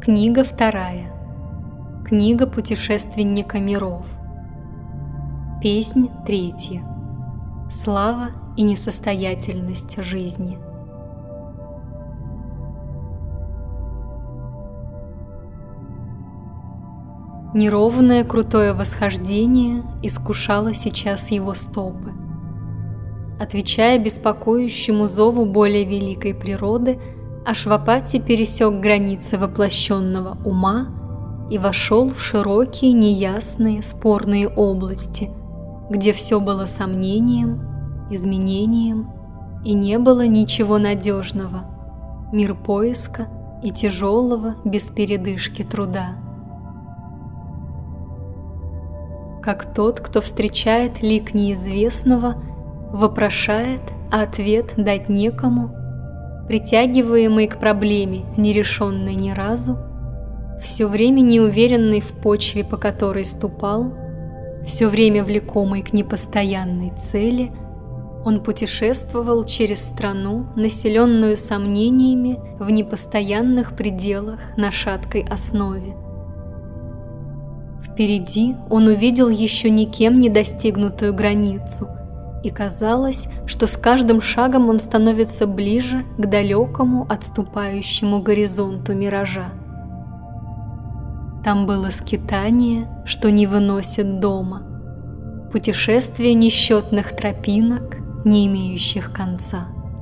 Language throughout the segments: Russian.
Книга 2. Книга путешественника миров. Песнь 3. Слава и несостоятельность жизни. Неровное крутое восхождение искушало сейчас его стопы. Отвечая беспокоящему зову более великой природы, Ашвапати пересек границы воплощенного ума и вошел в широкие, неясные, спорные области, где все было сомнением, изменением, и не было ничего надежного, мир поиска и тяжелого, без передышки труда. Как тот, кто встречает лик неизвестного, вопрошает, а ответ дать некому, притягиваемый к проблеме, нерешенной ни разу, все время неуверенный в почве, по которой ступал, все время влекомый к непостоянной цели, он путешествовал через страну, населенную сомнениями в непостоянных пределах на шаткой основе. Впереди он увидел еще никем не достигнутую границу, и казалось, что с каждым шагом он становится ближе к далекому отступающему горизонту миража. Там было скитание, что не выносит дома, путешествие несчетных тропинок, не имеющих конца.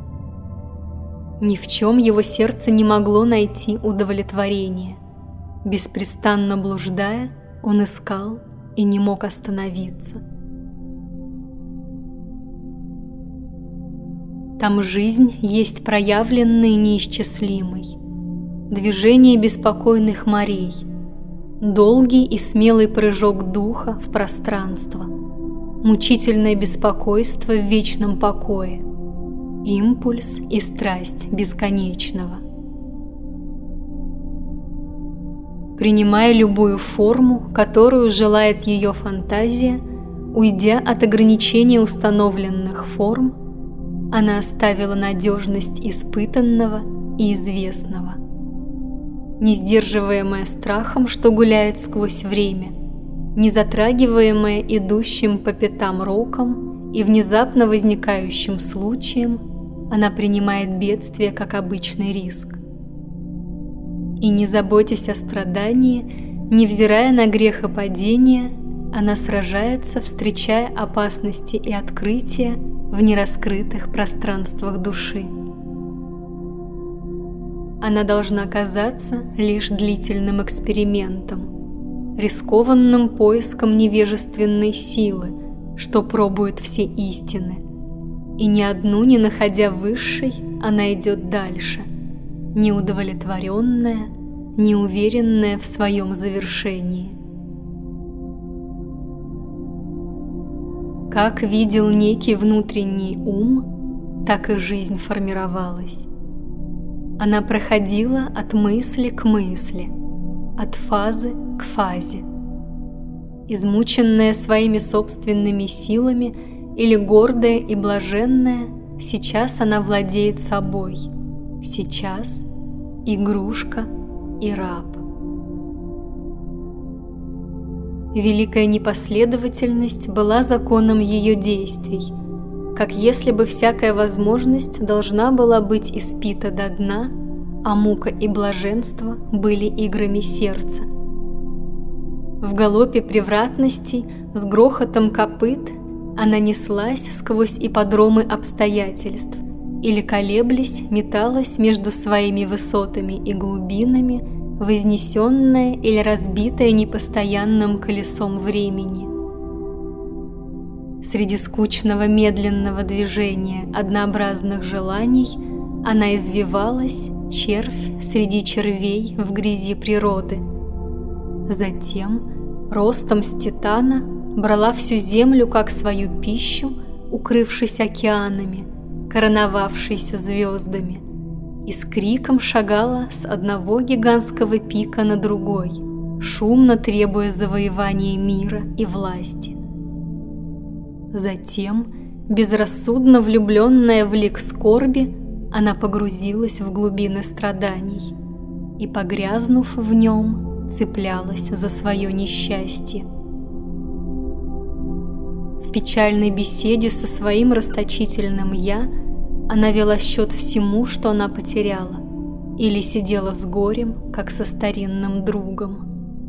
Ни в чем его сердце не могло найти удовлетворения. Беспрестанно блуждая, он искал и не мог остановиться. Там жизнь есть проявленный неисчислимый, движение беспокойных морей, долгий и смелый прыжок духа в пространство, мучительное беспокойство в вечном покое, импульс и страсть бесконечного. Принимая любую форму, которую желает ее фантазия, уйдя от ограничения установленных форм, она оставила надежность испытанного и известного. Не сдерживаемая страхом, что гуляет сквозь время, не затрагиваемая идущим по пятам роком и внезапно возникающим случаем, она принимает бедствие как обычный риск. И не заботясь о страдании, невзирая на грех и падение, она сражается, встречая опасности и открытия в нераскрытых пространствах души. Она должна казаться лишь длительным экспериментом, рискованным поиском невежественной силы, что пробует все истины, и ни одну не находя высшей, она идет дальше, неудовлетворенная, неуверенная в своем завершении. Как видел некий внутренний ум, так и жизнь формировалась. Она проходила от мысли к мысли, от фазы к фазе. Измученная своими собственными силами или гордая и блаженная, сейчас она владеет собой, сейчас игрушка и раб. Великая непоследовательность была законом ее действий, как если бы всякая возможность должна была быть испита до дна, а мука и блаженство были играми сердца. В галопе превратностей с грохотом копыт она неслась сквозь ипподромы обстоятельств или, колеблясь, металась между своими высотами и глубинами, вознесенная или разбитая непостоянным колесом времени. Среди скучного медленного движения однообразных желаний она извивалась, червь среди червей в грязи природы. Затем, ростом с титана, брала всю землю как свою пищу, укрывшись океанами, короновавшейся звездами, и с криком шагала с одного гигантского пика на другой, шумно требуя завоевания мира и власти. Затем, безрассудно влюбленная в лик скорби, она погрузилась в глубины страданий. и, погрязнув в нем, цеплялась за свое несчастье. В печальной беседе со своим расточительным «я» она вела счет всему, что она потеряла, или сидела с горем, как со старинным другом.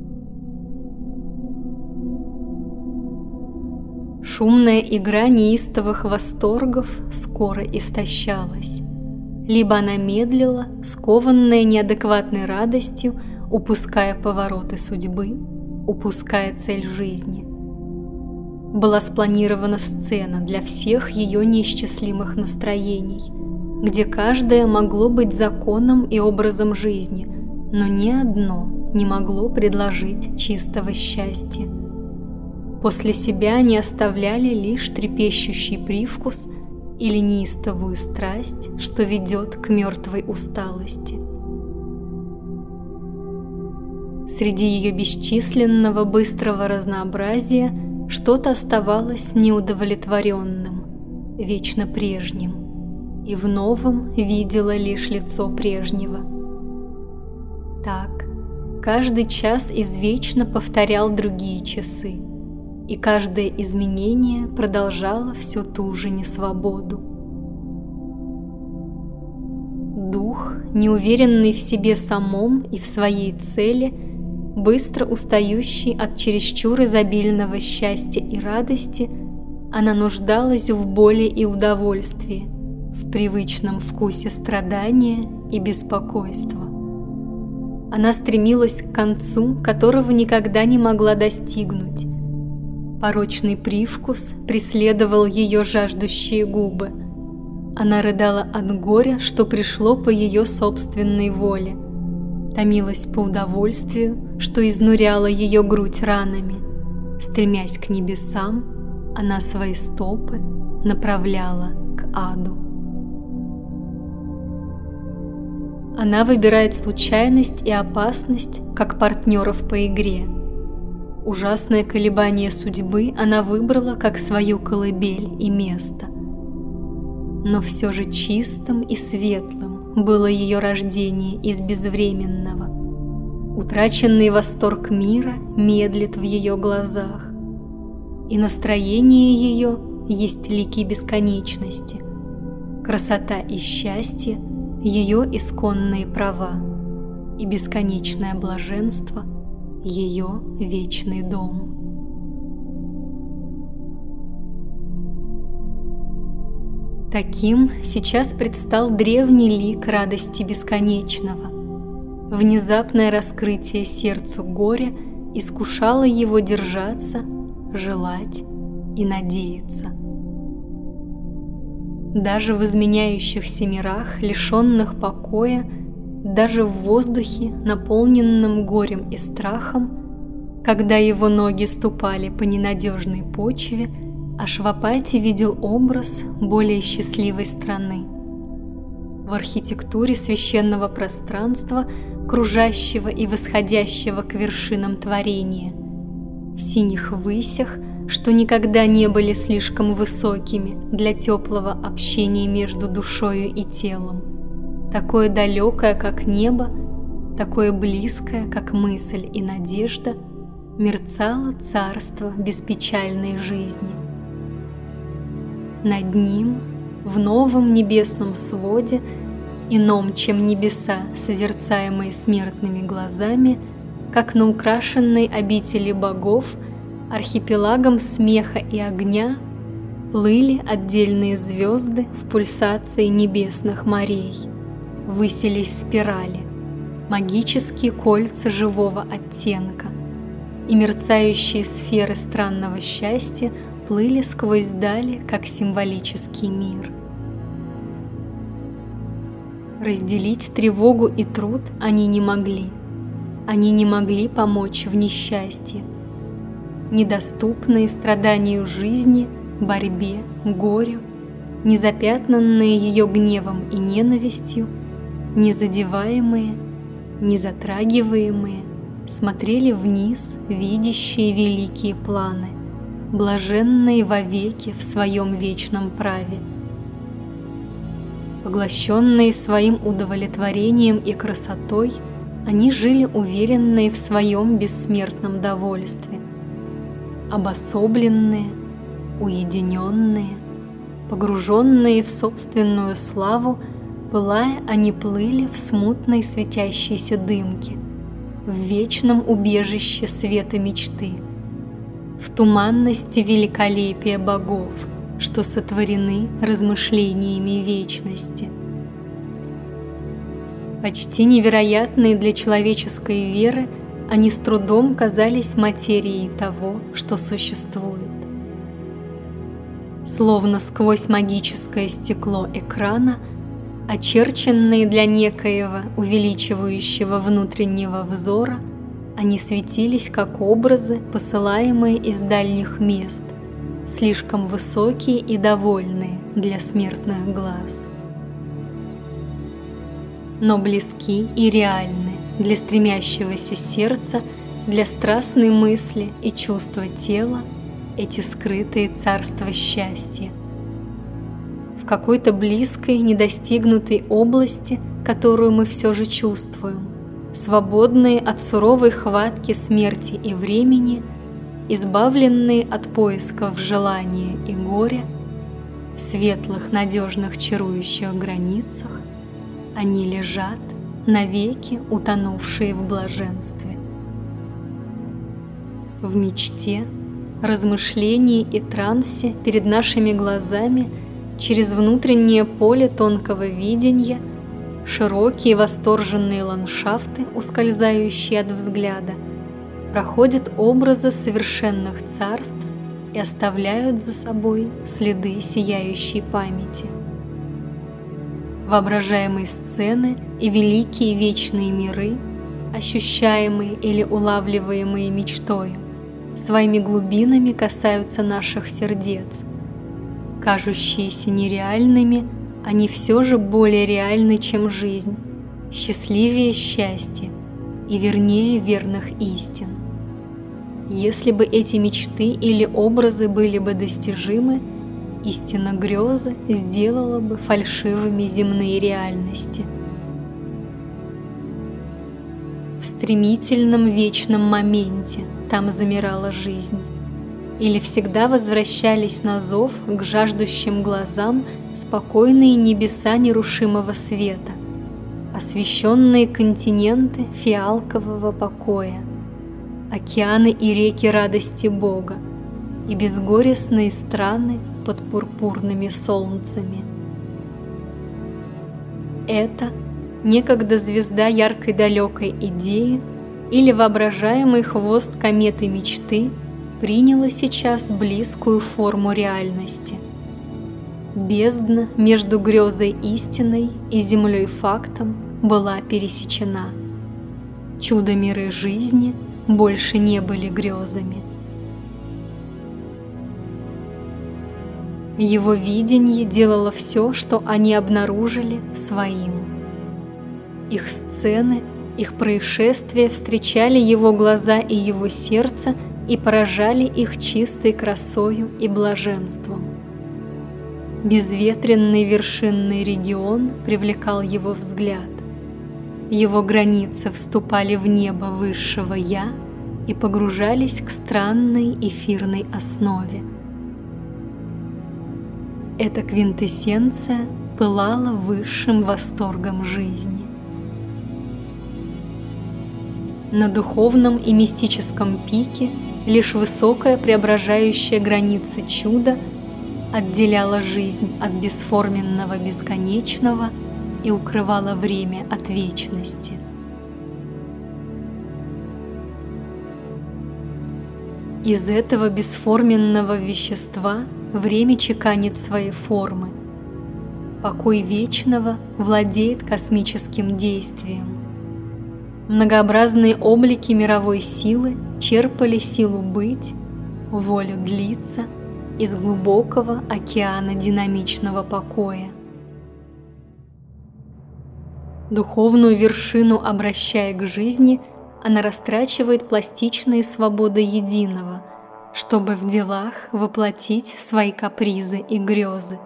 Шумная игра неистовых восторгов скоро истощалась. Либо она медлила, скованная неадекватной радостью, упуская повороты судьбы, упуская цель жизни. Была спланирована сцена для всех ее неисчислимых настроений, где каждое могло быть законом и образом жизни, но ни одно не могло предложить чистого счастья. После себя они оставляли лишь трепещущий привкус или неистовую страсть, что ведет к мертвой усталости. Среди ее бесчисленного быстрого разнообразия что-то оставалось неудовлетворенным, вечно прежним, и в новом видела лишь лицо прежнего. Так, каждый час извечно повторял другие часы, и каждое изменение продолжало всю ту же несвободу. Дух, неуверенный в себе самом и в своей цели, быстро устающий от чересчур изобильного счастья и радости, она нуждалась в боли и удовольствии, в привычном вкусе страдания и беспокойства. Она стремилась к концу, которого никогда не могла достигнуть. Порочный привкус преследовал ее жаждущие губы. Она рыдала от горя, что пришло по ее собственной воле, томилась по удовольствию, что изнуряло ее грудь ранами. Стремясь к небесам, она свои стопы направляла к аду. Она выбирает случайность и опасность как партнеров по игре. Ужасное колебание судьбы она выбрала как свою колыбель и место. Но все же чистым и светлым было ее рождение из безвременного. Утраченный восторг мира медлит в ее глазах, и настроение ее есть лики бесконечности. Красота и счастье – ее исконные права, и бесконечное блаженство – ее вечный дом. Таким сейчас предстал древний лик радости бесконечного. Внезапное раскрытие сердцу горя искушало его держаться, желать и надеяться. Даже в изменяющихся мирах, лишенных покоя, даже в воздухе, наполненном горем и страхом, когда его ноги ступали по ненадежной почве, Ашвапати видел образ более счастливой страны. В архитектуре священного пространства, кружащего и восходящего к вершинам творения, в синих высях, что никогда не были слишком высокими для теплого общения между душою и телом, такое далекое, как небо, такое близкое, как мысль и надежда, мерцало царство беспечальной жизни. Над ним, в новом небесном своде, ином, чем небеса, созерцаемые смертными глазами, как на украшенной обители богов, архипелагом смеха и огня, плыли отдельные звезды в пульсации небесных морей. Высились спирали, магические кольца живого оттенка, и мерцающие сферы странного счастья плыли сквозь дали, как символический мир. Разделить тревогу и труд они не могли помочь в несчастье. Недоступные страданию жизни, борьбе, горю, незапятнанные ее гневом и ненавистью, незадеваемые, незатрагиваемые, смотрели вниз, видящие великие планы, блаженные вовеки в своем вечном праве. Поглощенные своим удовлетворением и красотой, они жили уверенные в своем бессмертном довольстве, обособленные, уединенные, погруженные в собственную славу, пылая, они плыли в смутной светящейся дымке, в вечном убежище света мечты, в туманности великолепия богов, что сотворены размышлениями вечности. Почти невероятные для человеческой веры, они с трудом казались материей того, что существует. Словно сквозь магическое стекло экрана, очерченные для некоего увеличивающего внутреннего взора, они светились как образы, посылаемые из дальних мест, слишком высокие и довольные для смертных глаз. Но близки и реальны для стремящегося сердца, для страстной мысли и чувства тела эти скрытые царства счастья. В какой-то близкой, недостигнутой области, которую мы все же чувствуем, свободные от суровой хватки смерти и времени, избавленные от поисков желания и горя, в светлых, надежных, чарующих границах, они лежат, навеки утонувшие в блаженстве. В мечте, размышлении и трансе перед нашими глазами через внутреннее поле тонкого видения широкие восторженные ландшафты, ускользающие от взгляда, проходят образы совершенных царств и оставляют за собой следы сияющей памяти. Воображаемые сцены и великие вечные миры, ощущаемые или улавливаемые мечтою, своими глубинами касаются наших сердец. Кажущиеся нереальными, они все же более реальны, чем жизнь, счастливее счастья и вернее верных истин. Если бы эти мечты или образы были бы достижимы, истина грезы сделала бы фальшивыми земные реальности. В стремительном вечном моменте там замирала жизнь, или всегда возвращались на зов к жаждущим глазам спокойные небеса нерушимого света, освещенные континенты фиалкового покоя, океаны и реки радости Бога и безгорестные страны под пурпурными солнцами. Это некогда звезда яркой далекой идеи или воображаемый хвост кометы мечты приняла сейчас близкую форму реальности. Бездна между грезой истиной и землей фактом была пересечена. Чудо-миры жизни больше не были грезами. Его видение делало все, что они обнаружили, своим. Их сцены, их происшествия встречали его глаза и его сердце и поражали их чистой красою и блаженством. Безветренный вершинный регион привлекал его взгляд. Его границы вступали в небо высшего «Я» и погружались к странной эфирной основе. Эта квинтэссенция пылала высшим восторгом жизни. На духовном и мистическом пике лишь высокая преображающая граница чуда отделяла жизнь от бесформенного бесконечного и укрывала время от вечности. Из этого бесформенного вещества время чеканит свои формы. Покой вечного владеет космическим действием. Многообразные облики мировой силы черпали силу быть, волю длиться из глубокого океана динамичного покоя. Духовную вершину обращая к жизни, она растрачивает пластичные свободы единого, чтобы в делах воплотить свои капризы и грезы.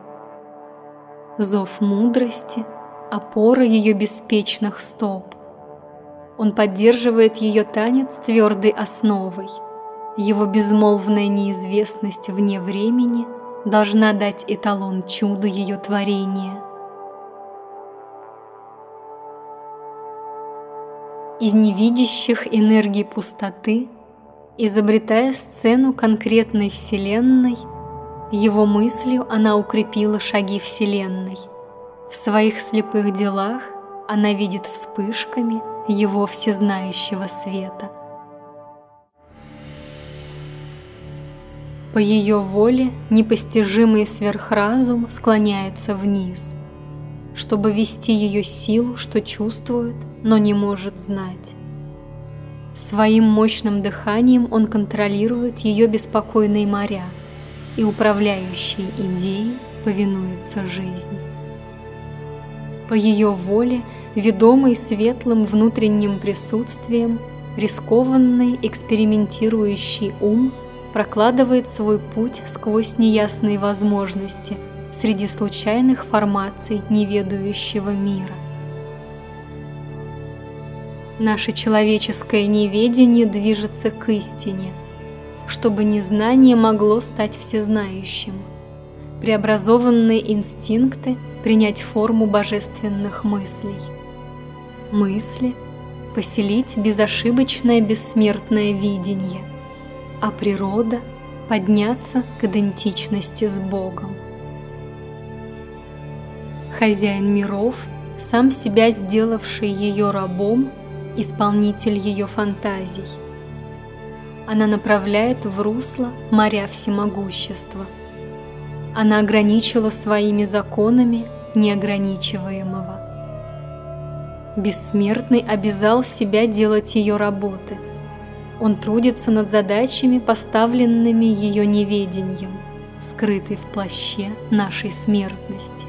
Зов мудрости — опора ее беспечных стоп. Он поддерживает ее танец твердой основой. Его безмолвная неизвестность вне времени должна дать эталон чуду ее творения. Из невидящих энергий пустоты, изобретая сцену конкретной Вселенной, его мыслью она укрепила шаги Вселенной. В своих слепых делах она видит вспышками его всезнающего света. По ее воле непостижимый сверхразум склоняется вниз, чтобы вести ее силу, что чувствует, но не может знать. Своим мощным дыханием он контролирует ее беспокойные моря, и управляющей идеей повинуется жизнь. По ее воле, ведомый светлым внутренним присутствием, рискованный экспериментирующий ум прокладывает свой путь сквозь неясные возможности среди случайных формаций неведающего мира. Наше человеческое неведение движется к истине, чтобы незнание могло стать всезнающим, преобразованные инстинкты принять форму божественных мыслей. Мысли – поселить безошибочное бессмертное видение, а природа – подняться к идентичности с Богом. Хозяин миров, сам себя сделавший ее рабом, исполнитель ее фантазий. Она направляет в русло моря всемогущества. Она ограничила своими законами неограничиваемого. Бессмертный обязал себя делать ее работы. Он трудится над задачами, поставленными ее неведением, скрытой в плаще нашей смертности.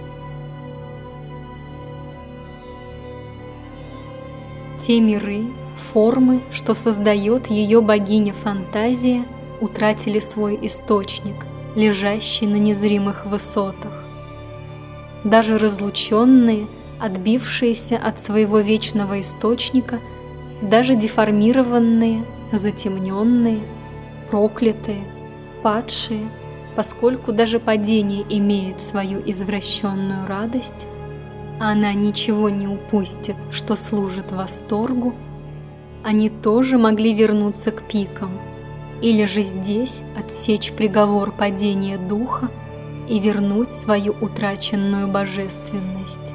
Те миры, формы, что создает ее богиня-фантазия, утратили свой источник, лежащий на незримых высотах. Даже разлученные, отбившиеся от своего вечного источника, даже деформированные, затемненные, проклятые, падшие, поскольку даже падение имеет свою извращенную радость, а она ничего не упустит, что служит восторгу, они тоже могли вернуться к пикам, или же здесь отсечь приговор падения духа и вернуть свою утраченную божественность.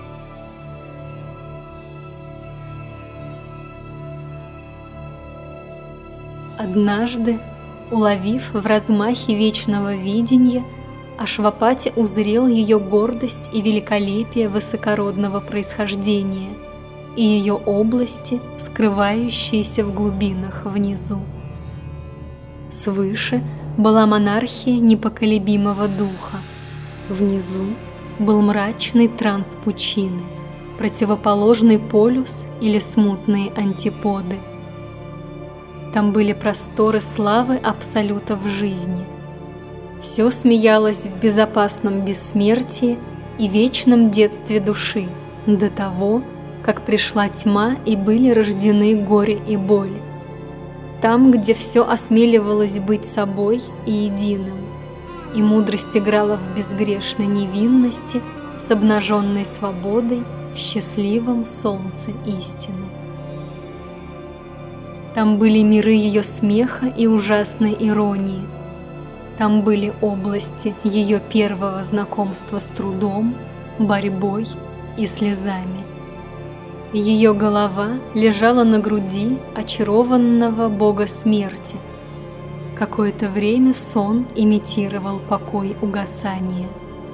Однажды, уловив в размахе вечного видения, Ашвапати узрел ее гордость и великолепие высокородного происхождения и ее области, скрывающиеся в глубинах внизу. Свыше была монархия непоколебимого духа, внизу был мрачный транс пучины, противоположный полюс или смутные антиподы. Там были просторы славы абсолюта в жизни. Все смеялось в безопасном бессмертии и вечном детстве души до того, как пришла тьма и были рождены горе и боль. Там, где все осмеливалось быть собой и единым, и мудрость играла в безгрешной невинности с обнаженной свободой в счастливом солнце истины. Там были миры ее смеха и ужасной иронии. Там были области ее первого знакомства с трудом, борьбой и слезами. Ее голова лежала на груди очарованного бога смерти. Какое-то время сон имитировал покой угасания.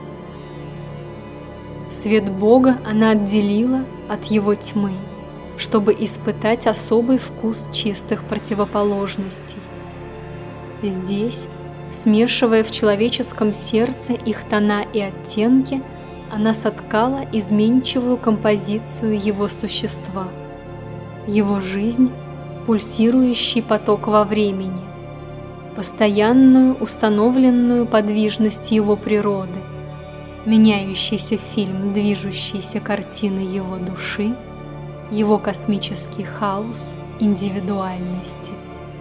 Свет Бога она отделила от его тьмы, чтобы испытать особый вкус чистых противоположностей. Здесь, смешивая в человеческом сердце их тона и оттенки, она соткала изменчивую композицию его существа, его жизнь, пульсирующий поток во времени, постоянную установленную подвижность его природы, меняющийся фильм движущейся картины его души его космический хаос индивидуальности.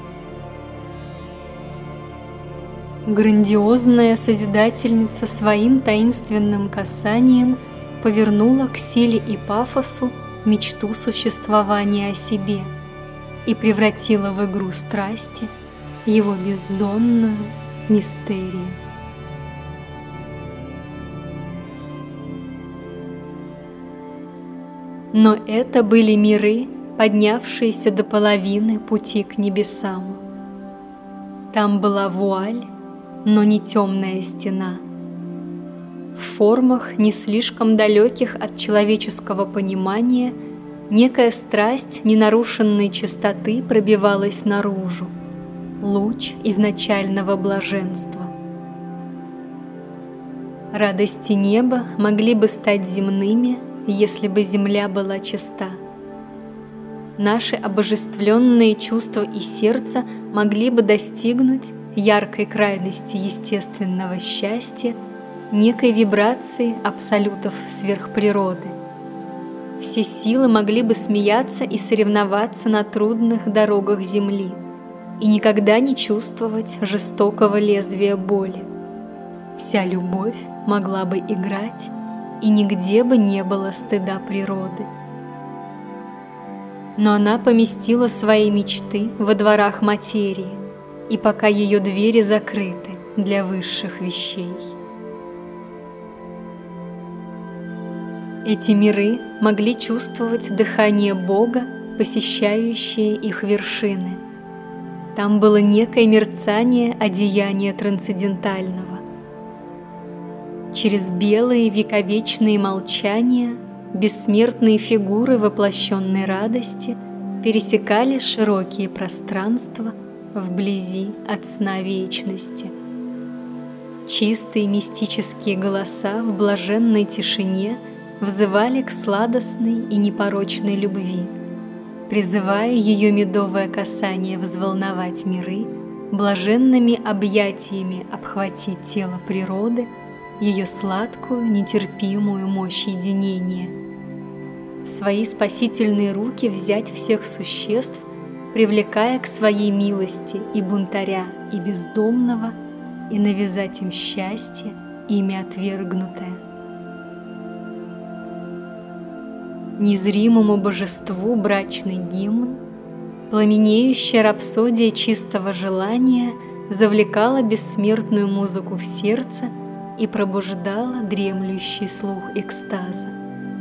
Грандиозная Созидательница своим таинственным касанием повернула к силе и пафосу мечту существования о себе и превратила в игру страсти его бездонную мистерию. Но это были миры, поднявшиеся до половины пути к небесам. Там была вуаль, но не темная стена. В формах, не слишком далеких от человеческого понимания, некая страсть ненарушенной чистоты пробивалась наружу, луч изначального блаженства. Радости неба могли бы стать земными, если бы земля была чиста. Наши обожествленные чувства и сердца могли бы достигнуть яркой крайности естественного счастья, некой вибрации абсолютов сверхприроды. Все силы могли бы смеяться и соревноваться на трудных дорогах земли и никогда не чувствовать жестокого лезвия боли. Вся любовь могла бы играть, и нигде бы не было стыда природы. Но она поместила свои мечты во дворах материи, и пока ее двери закрыты для высших вещей. Эти миры могли чувствовать дыхание Бога, посещающее их вершины. Там было некое мерцание одеяния трансцендентального. Через белые вековечные молчания бессмертные фигуры воплощенной радости пересекали широкие пространства вблизи от сна вечности. Чистые мистические голоса в блаженной тишине взывали к сладостной и непорочной любви, призывая ее медовое касание взволновать миры, блаженными объятиями обхватить тело природы, ее сладкую, нетерпимую мощь единения. В свои спасительные руки взять всех существ, привлекая к своей милости и бунтаря, и бездомного, и навязать им счастье, ими отвергнутое. Незримому божеству брачный гимн, пламенеющая рапсодия чистого желания завлекала бессмертную музыку в сердце и пробуждала дремлющий слух экстаза.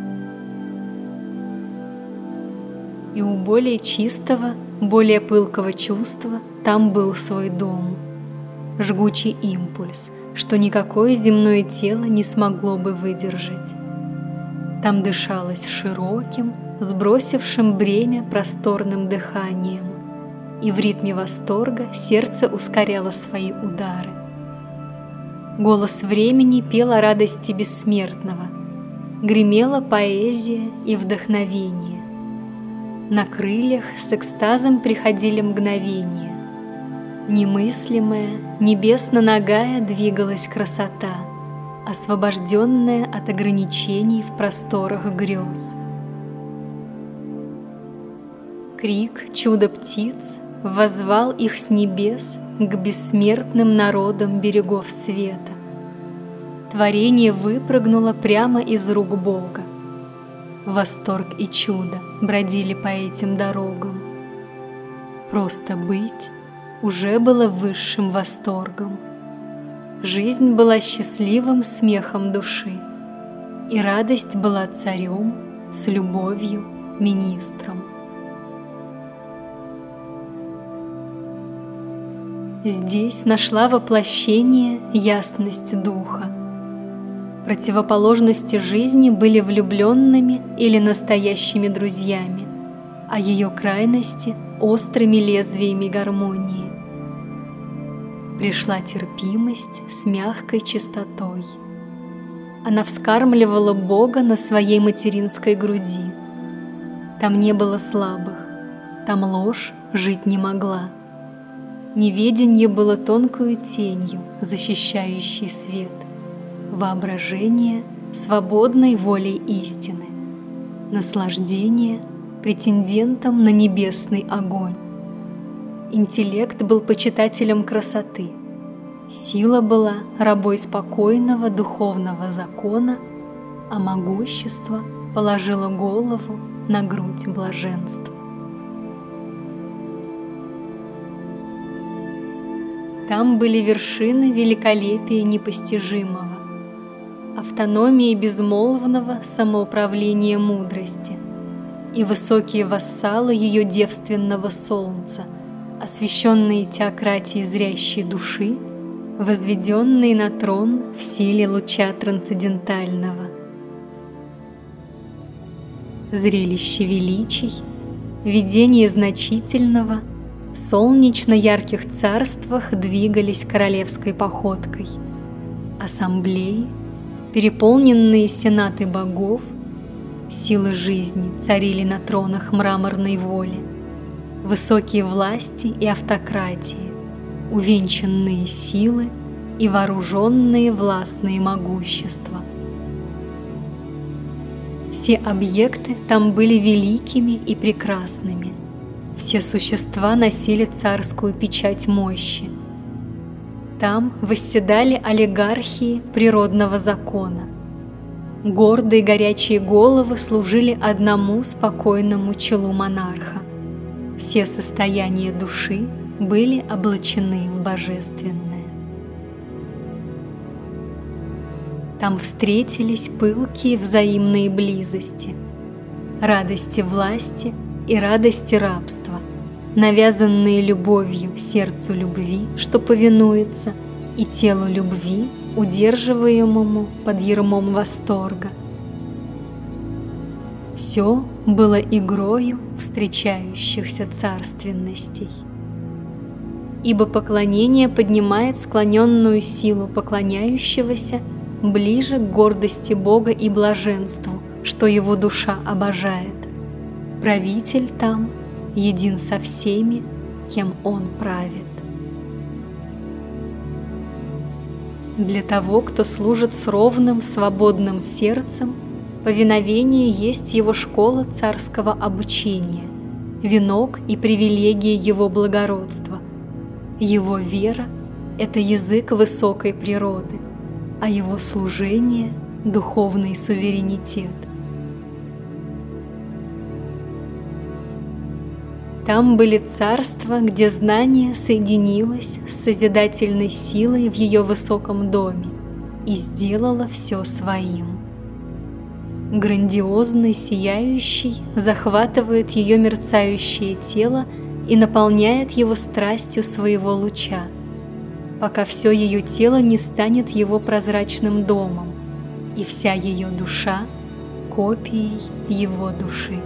И у более чистого, более пылкого чувства там был свой дом, жгучий импульс, что никакое земное тело не смогло бы выдержать. Там дышалось широким, сбросившим бремя просторным дыханием, и в ритме восторга сердце ускоряло свои удары. Голос времени пел о радости бессмертного, гремела поэзия и вдохновение. На крыльях с экстазом приходили мгновения. Немыслимая, небесно-нагая двигалась красота, освобожденная от ограничений в просторах грез. Крик чудо-птиц воззвал их с небес к бессмертным народам берегов света. Творение выпрыгнуло прямо из рук Бога. Восторг и чудо бродили по этим дорогам. Просто быть уже было высшим восторгом. Жизнь была счастливым смехом души, и радость была царем с любовью министром. Здесь нашла воплощение ясность духа. Противоположности жизни были влюбленными или настоящими друзьями, а ее крайности – острыми лезвиями гармонии. Пришла терпимость с мягкой чистотой. Она вскармливала Бога на своей материнской груди. Там не было слабых, там ложь жить не могла. Неведение было тонкою тенью, защищающей свет. Воображение — свободной волей истины. Наслаждение — претендентом на небесный огонь. Интеллект был почитателем красоты, сила была рабой спокойного духовного закона, а могущество положило голову на грудь блаженства. Там были вершины великолепия непостижимого, автономии безмолвного самоуправления мудрости и высокие вассалы ее девственного солнца, освященные теократией зрящей души, возведенные на трон в силе луча трансцендентального. Зрелище величий, видение значительного в солнечно-ярких царствах двигались королевской походкой. Ассамблеи, переполненные сенаты богов, силы жизни царили на тронах мраморной воли, высокие власти и автократии, увенчанные силы и вооруженные властные могущества. Все объекты там были великими и прекрасными, все существа носили царскую печать мощи. Там восседали олигархии природного закона. Гордые горячие головы служили одному спокойному челу монарха. Все состояния души были облачены в божественное. Там встретились пылкие взаимные близости, радости власти и радости рабства, навязанные любовью сердцу любви, что повинуется, и телу любви, удерживаемому под ярмом восторга. Все было игрою встречающихся царственностей. Ибо поклонение поднимает склоненную силу поклоняющегося ближе к гордости Бога и блаженству, что его душа обожает. Правитель там един со всеми, кем он правит. Для того, кто служит с ровным, свободным сердцем, повиновение есть его школа царского обучения, венок и привилегия его благородства. Его вера – это язык высокой природы, а его служение – духовный суверенитет. Там были царства, где знание соединилось с созидательной силой в ее высоком доме и сделало все своим. Грандиозный, сияющий захватывает ее мерцающее тело и наполняет его страстью своего луча, пока все ее тело не станет его прозрачным домом, и вся ее душа – копией его души.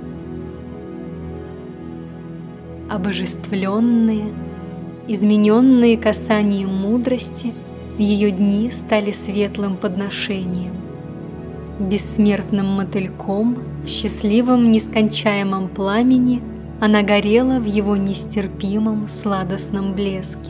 Обожествленные, измененные касанием мудрости, ее дни стали светлым подношением. Бессмертным мотыльком в счастливом нескончаемом пламени она горела в его нестерпимом сладостном блеске.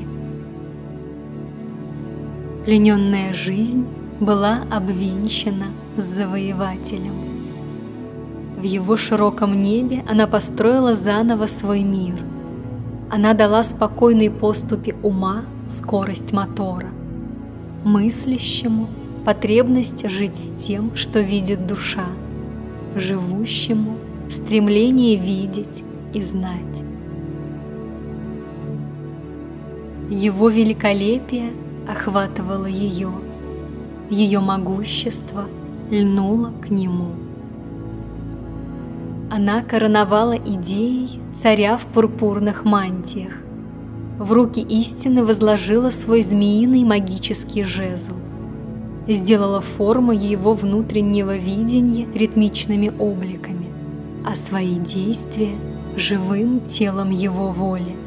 Плененная жизнь была обвенчана с завоевателем. В его широком небе она построила заново свой мир. Она дала спокойной поступе ума скорость мотора, мыслящему потребность жить с тем, что видит душа, живущему стремление видеть и знать. Его великолепие охватывало ее могущество льнуло к нему. Она короновала идеей царя в пурпурных мантиях. В руки истины возложила свой змеиный магический жезл. Сделала форму его внутреннего видения ритмичными обликами, а свои действия – живым телом его воли.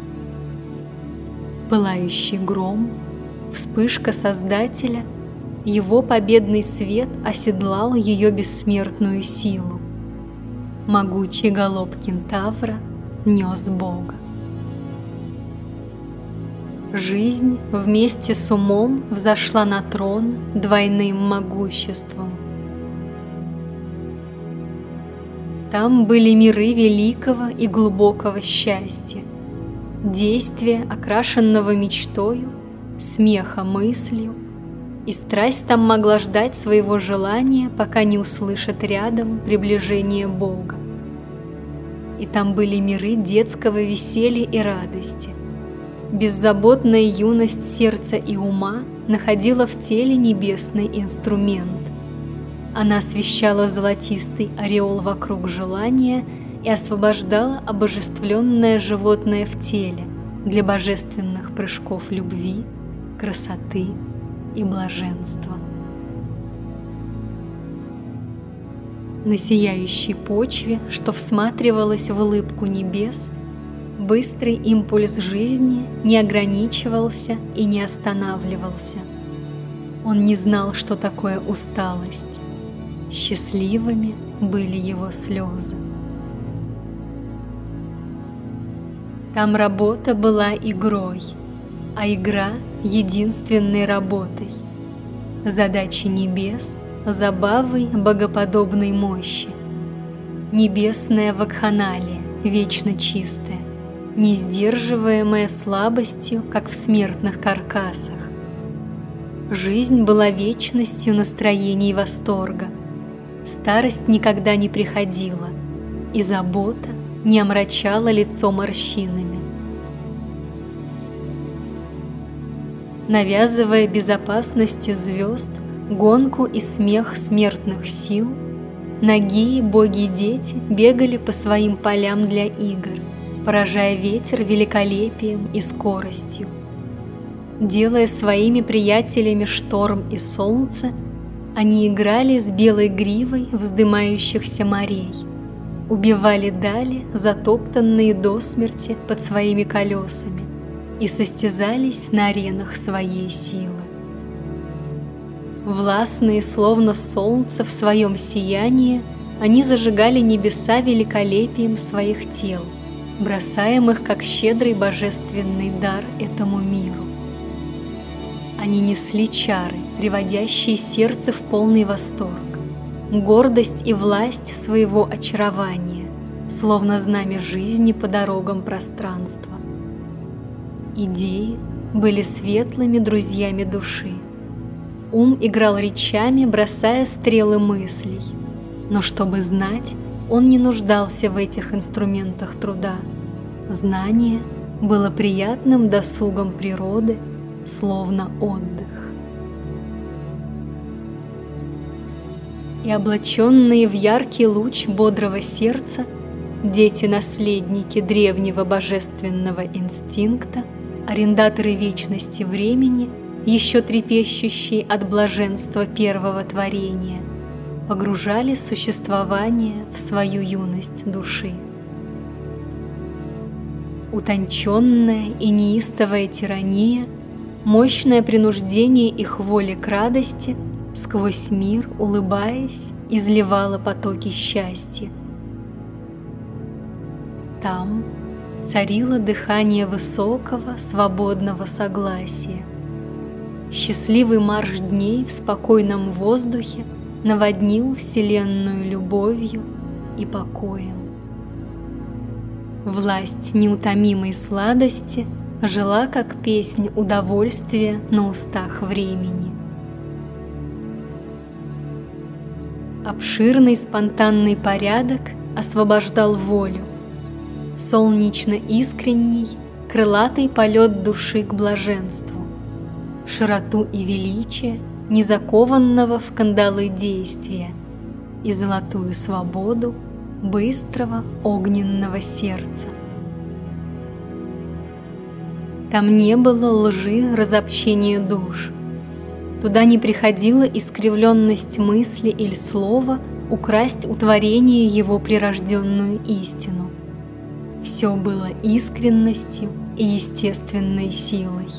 Пылающий гром, вспышка Создателя, его победный свет оседлал ее бессмертную силу. Могучий галоп кентавра нес Бога. Жизнь вместе с умом взошла на трон двойным могуществом. Там были миры великого и глубокого счастья, действия, окрашенного мечтою, смеха мыслью, и страсть там могла ждать своего желания, пока не услышит рядом приближение Бога. И там были миры детского веселья и радости. Беззаботная юность сердца и ума находила в теле небесный инструмент. Она освещала золотистый ореол вокруг желания и освобождала обожествленное животное в теле для божественных прыжков любви, красоты и блаженства. На сияющей почве, что всматривалась в улыбку небес, быстрый импульс жизни не ограничивался и не останавливался. Он не знал, что такое усталость. Счастливыми были его слезы. Там работа была игрой, а игра — единственной работой. Задачи небес — забавой богоподобной мощи. Небесная вакханалия, вечно чистая, не сдерживаемая слабостью, как в смертных каркасах. Жизнь была вечностью настроений восторга. Старость никогда не приходила, и забота не омрачала лицо морщинами. Навязывая безопасности звезд, гонку и смех смертных сил, нагие боги и дети бегали по своим полям для игр, поражая ветер великолепием и скоростью. Делая своими приятелями шторм и солнце, они играли с белой гривой вздымающихся морей, убивали дали, затоптанные до смерти под своими колесами, и состязались на аренах своей силы. Властные, словно солнце в своем сиянии, они зажигали небеса великолепием своих тел, бросаемых как щедрый божественный дар этому миру. Они несли чары, приводящие сердце в полный восторг, гордость и власть своего очарования, словно знамя жизни по дорогам пространства. Идеи были светлыми друзьями души. Ум играл речами, бросая стрелы мыслей, но чтобы знать, он не нуждался в этих инструментах труда. Знание было приятным досугом природы, словно отдых. И облаченные в яркий луч бодрого сердца, дети-наследники древнего божественного инстинкта, арендаторы вечности времени, еще трепещущие от блаженства первого творения, погружали существование в свою юность души. Утонченная и неистовая тирания, мощное принуждение их воли к радости, сквозь мир, улыбаясь, изливало потоки счастья. Там царило дыхание высокого, свободного согласия. Счастливый марш дней в спокойном воздухе наводнил вселенную любовью и покоем. Власть неутомимой сладости жила, как песнь удовольствия на устах времени. Обширный спонтанный порядок освобождал волю, солнечно-искренний, крылатый полет души к блаженству, широту и величие незакованного в кандалы действия и золотую свободу быстрого огненного сердца. Там не было лжи, разобщения душ. Туда не приходила искривленность мысли или слова украсть у творения его прирожденную истину. Все было искренностью и естественной силой.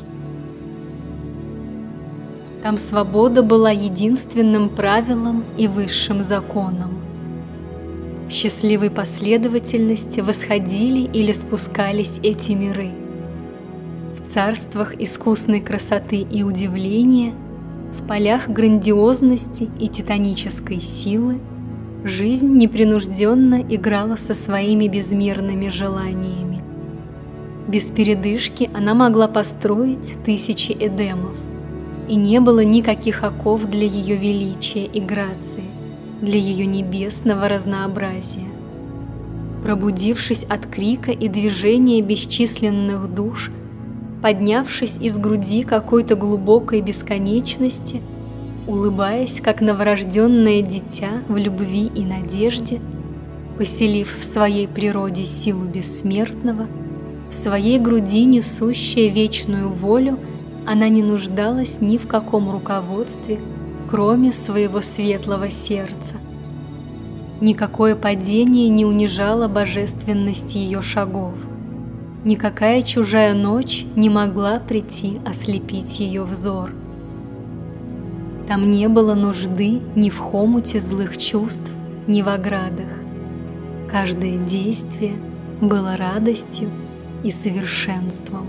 Там свобода была единственным правилом и высшим законом. В счастливой последовательности восходили или спускались эти миры. В царствах искусной красоты и удивления, в полях грандиозности и титанической силы, Жизнь непринужденно играла со своими безмерными желаниями. Без передышки она могла построить 1000 Эдемов, и не было никаких оков для ее величия и грации, для ее небесного разнообразия. Пробудившись от крика и движения бесчисленных душ, поднявшись из груди какой-то глубокой бесконечности, улыбаясь, как новорожденное дитя в любви и надежде, поселив в своей природе силу бессмертного, в своей груди несущая вечную волю, она не нуждалась ни в каком руководстве, кроме своего светлого сердца. Никакое падение не унижало божественность ее шагов. Никакая чужая ночь не могла прийти ослепить ее взор. Там не было нужды ни в хомуте злых чувств, ни в оградах. Каждое действие было радостью и совершенством.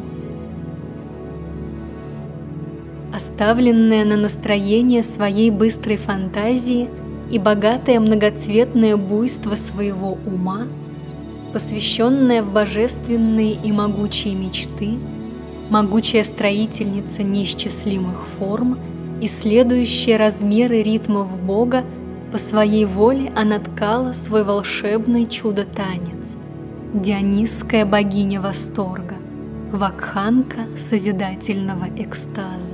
Оставленная на настроение своей быстрой фантазии и богатое многоцветное буйство своего ума, посвященная в божественные и могучие мечты, могучая строительница неисчислимых форм, исследующая размеры ритмов Бога, по своей воле она ткала свой волшебный чудо-танец, дионисская богиня восторга, вакханка созидательного экстаза.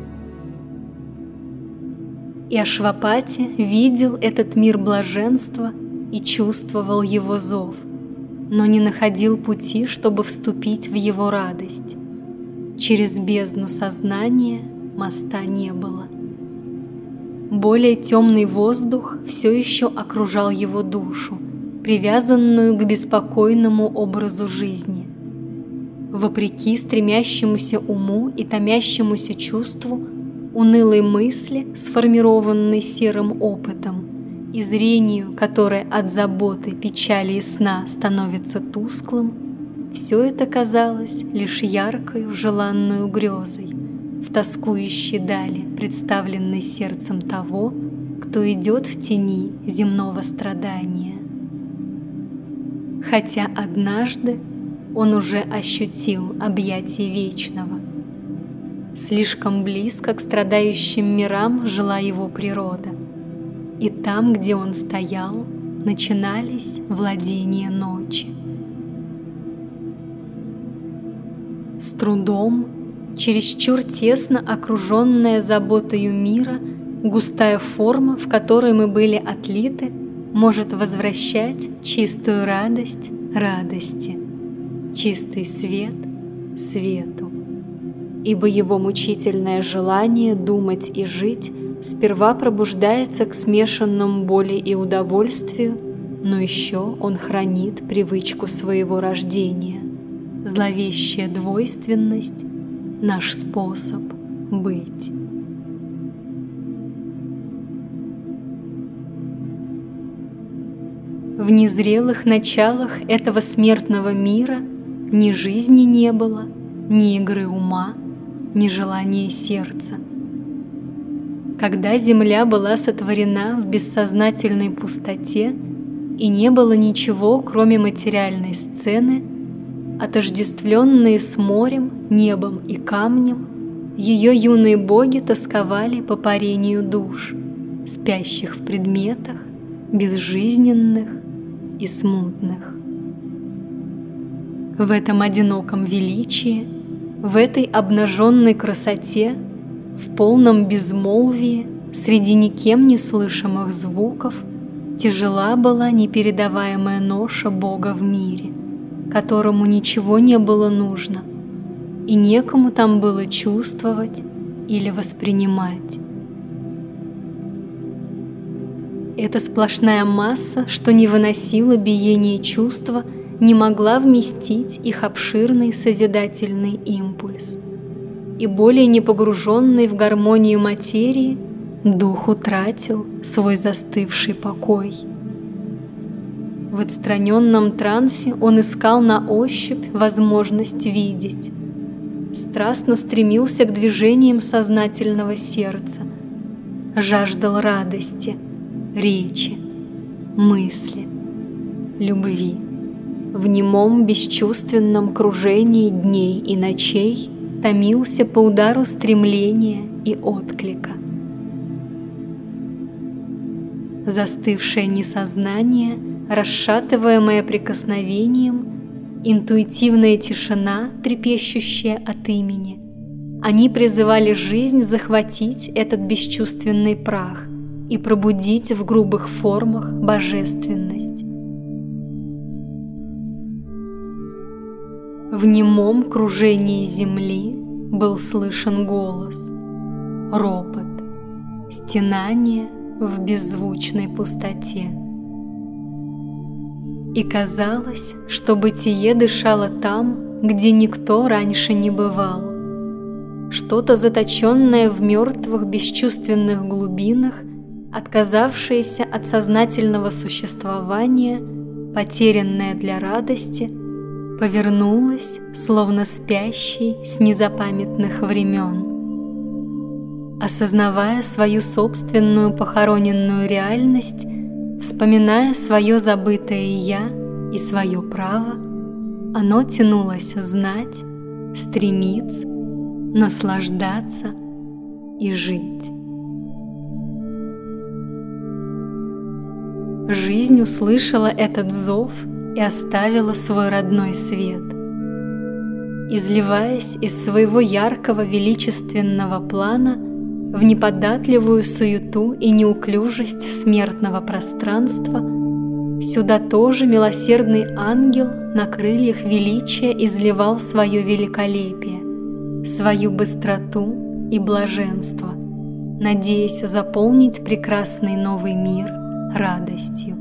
И Ашвапати видел этот мир блаженства и чувствовал его зов, но не находил пути, чтобы вступить в его радость. Через бездну сознания моста не было. Более темный воздух все еще окружал его душу, привязанную к беспокойному образу жизни. Вопреки стремящемуся уму и томящемуся чувству, унылой мысли, сформированной серым опытом, и зрению, которое от заботы, печали и сна становится тусклым, все это казалось лишь яркою желанную грезой, в тоскующей дали, представленной сердцем того, кто идет в тени земного страдания. Хотя однажды он уже ощутил объятие вечного. Слишком близко к страдающим мирам жила его природа, и там, где он стоял, начинались владения ночи. С трудом, чересчур тесно окруженная заботою мира, густая форма, в которой мы были отлиты, может возвращать чистую радость радости, чистый свет свету. Ибо его мучительное желание думать и жить сперва пробуждается к смешанным боли и удовольствию, но еще он хранит привычку своего рождения, зловещая двойственность — наш способ быть. В незрелых началах этого смертного мира ни жизни не было, ни игры ума, ни желания сердца. Когда земля была сотворена в бессознательной пустоте и не было ничего, кроме материальной сцены, отождествленные с морем, небом и камнем, ее юные боги тосковали по парению душ, спящих в предметах, безжизненных и смутных. В этом одиноком величии, в этой обнаженной красоте, в полном безмолвии, среди никем не слышимых звуков, тяжела была непередаваемая ноша Бога в мире, которому ничего не было нужно, и некому там было чувствовать или воспринимать. Эта сплошная масса, что не выносила биение чувства, не могла вместить их обширный созидательный импульс. И более не погруженный в гармонию материи, дух утратил свой застывший покой. В отстраненном трансе он искал на ощупь возможность видеть, страстно стремился к движениям сознательного сердца, жаждал радости, речи, мысли, любви. В немом бесчувственном кружении дней и ночей томился по удару стремления и отклика. Застывшее несознание, расшатываемое прикосновением, интуитивная тишина, трепещущая от имени. Они призывали жизнь захватить этот бесчувственный прах и пробудить в грубых формах божественность. В немом кружении земли был слышен голос, ропот, стенание в беззвучной пустоте. И казалось, что бытие дышало там, где никто раньше не бывал. Что-то заточенное в мертвых бесчувственных глубинах, отказавшееся от сознательного существования, потерянное для радости, повернулось, словно спящий с незапамятных времен. Осознавая свою собственную похороненную реальность, вспоминая свое забытое «я» и свое право, оно тянулось знать, стремиться, наслаждаться и жить. Жизнь услышала этот зов и оставила свой родной свет. Изливаясь из своего яркого величественного плана в неподатливую суету и неуклюжесть смертного пространства, сюда тоже милосердный ангел на крыльях величия изливал свое великолепие, свою быстроту и блаженство, надеясь заполнить прекрасный новый мир радостью.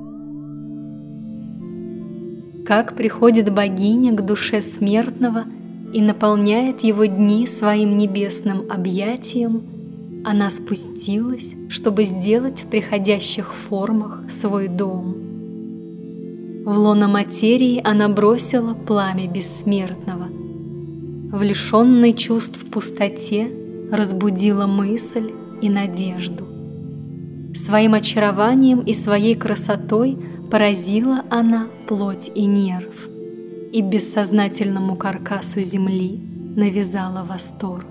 Как приходит богиня к душе смертного и наполняет его дни своим небесным объятием, она спустилась, чтобы сделать в приходящих формах свой дом. В лоно материи она бросила пламя бессмертного. В лишенной чувств пустоте разбудила мысль и надежду. Своим очарованием и своей красотой поразила она плоть и нерв, и бессознательному каркасу земли навязала восторг.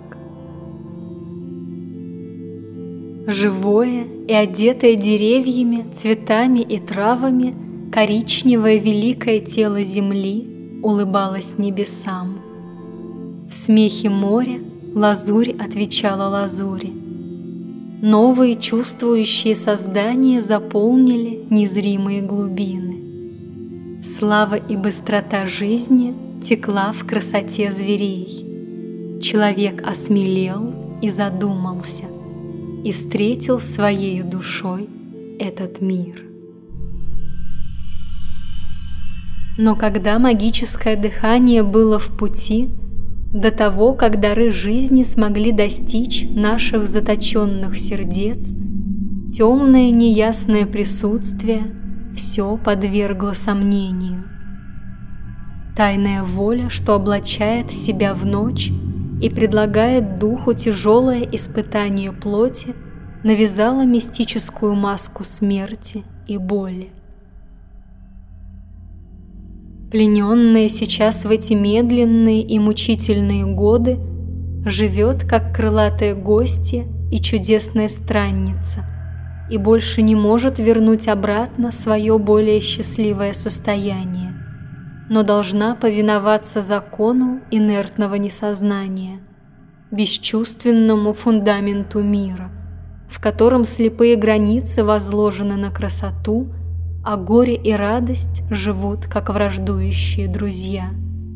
Живое и одетое деревьями, цветами и травами, коричневое великое тело земли улыбалось небесам. В смехе моря лазурь отвечала лазури. Новые чувствующие создания заполнили незримые глубины. Слава и быстрота жизни текла в красоте зверей. Человек осмелел и задумался, и встретил своею душой этот мир. Но когда магическое дыхание было в пути, до того, как дары жизни смогли достичь наших заточенных сердец, темное неясное присутствие все подвергло сомнению. Тайная воля, что облачает себя в ночь и предлагает духу тяжелое испытание плоти, навязала мистическую маску смерти и боли. Плененная сейчас в эти медленные и мучительные годы, живет, как крылатая гостья и чудесная странница, и больше не может вернуть обратно свое более счастливое состояние, но должна повиноваться закону инертного несознания, бесчувственному фундаменту мира, в котором слепые границы возложены на красоту, а горе и радость живут, как враждующие друзья.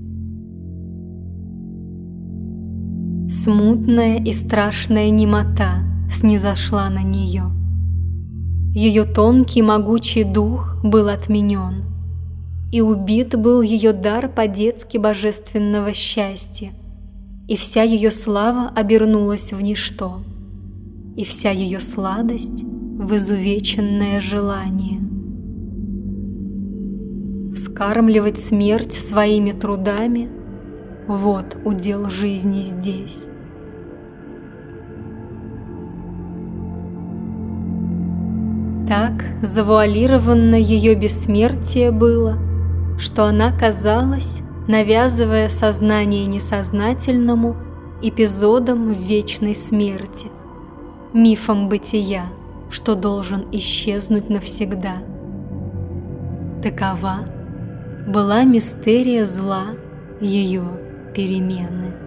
Смутная и страшная немота снизошла на нее. Ее тонкий могучий дух был отменен, и убит был ее дар по-детски божественного счастья, и вся ее слава обернулась в ничто, и вся ее сладость в изувеченное желание. Вскармливать смерть своими трудами – вот удел жизни здесь. Так завуалировано ее бессмертие было, что она казалась, навязывая сознание несознательному, эпизодом в вечной смерти, мифом бытия, что должен исчезнуть навсегда. Такова была мистерия зла ее перемены.